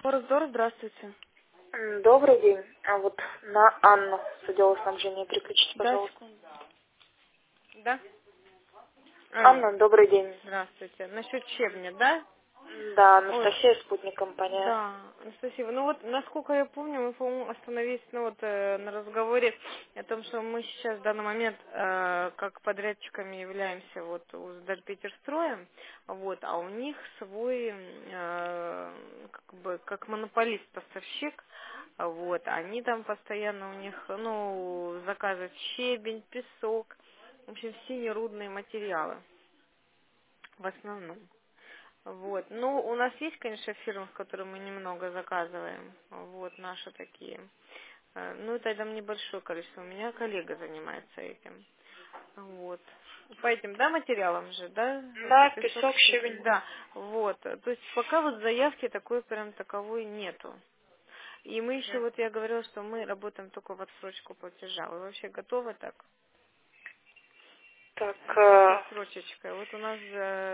Раздор, здравствуйте. Добрый день. А вот на Анну с отдела снабжения переключите, Да, пожалуйста. секунду. Да? Алло. Анна, добрый день. Здравствуйте. Насчет щебня, да? Да, Ой, Анастасия, спутник компания. да, Анастасия, ну вот, насколько я помню, мы, по-моему, остановились, на разговоре о том, что мы сейчас в данный момент как подрядчиками являемся вот у Сдальпетерстроя, вот, а у них свой, как монополист, поставщик, вот, они там постоянно у них, заказывают щебень, песок, в общем, все нерудные материалы в основном. Вот. Ну, у нас есть, конечно, фирмы, с которыми мы немного заказываем. Вот, наши такие. Ну, это там небольшое количество. У меня коллега занимается этим. Вот. По этим, да, материалам же, да? Это Да, песок, песок, щебень, щебень. да. Вот. То есть пока вот заявки такой прям таковой нету. И мы еще, вот я говорила, что мы работаем только в отсрочку платежа. Вы вообще готовы так? Так, С отсрочечкой. Вот у нас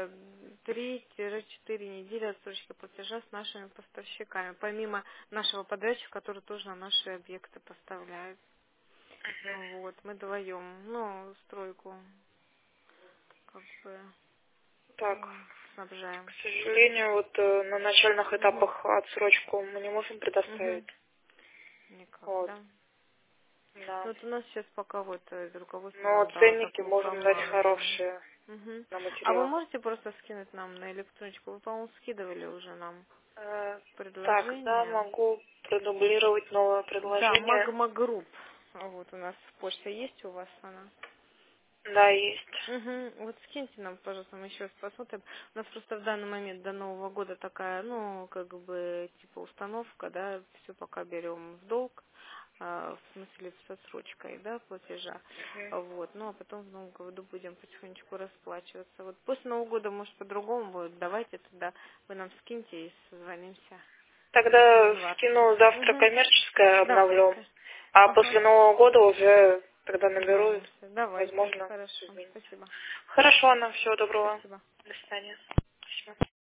3-4 недели отсрочки платежа с нашими поставщиками, помимо нашего подрядчика, который тоже на наши объекты поставляет. Вот, мы вдвоем, стройку как бы так, к снабжаем. сожалению, вот на начальных Угу. этапах отсрочку мы не можем Угу. предоставить. Никак, Вот, да? да. Ну, вот у нас сейчас пока вот из руководства Но нам дало ценники такую можем дать информацию. хорошие Угу. на А вы материал. можете просто скинуть нам на электроночку? Вы, по-моему, скидывали уже нам Так, да, предложение. могу продублировать новое Да, предложение. Магма Групп. Вот у нас почта есть у вас она. Да, есть. Угу. Вот скиньте нам, пожалуйста, мы еще раз посмотрим. У нас просто в данный момент до Нового года такая, типа установка, да, все пока берем в долг, в смысле с отсрочкой, да, платежа. Мгм. Вот, ну а потом в Новом году будем потихонечку расплачиваться. Вот после Нового года, может, по-другому будет. Давайте тогда вы нам скиньте и созвонимся через Тогда 20. скину завтра Угу. коммерческое, обновлю. Давайте. А Ага. после Нового года уже тогда наберу, Созвонимся. Давайте. возможно, Хорошо. изменится. Спасибо. Хорошо, Анна, всего доброго. Спасибо. До свидания. Спасибо.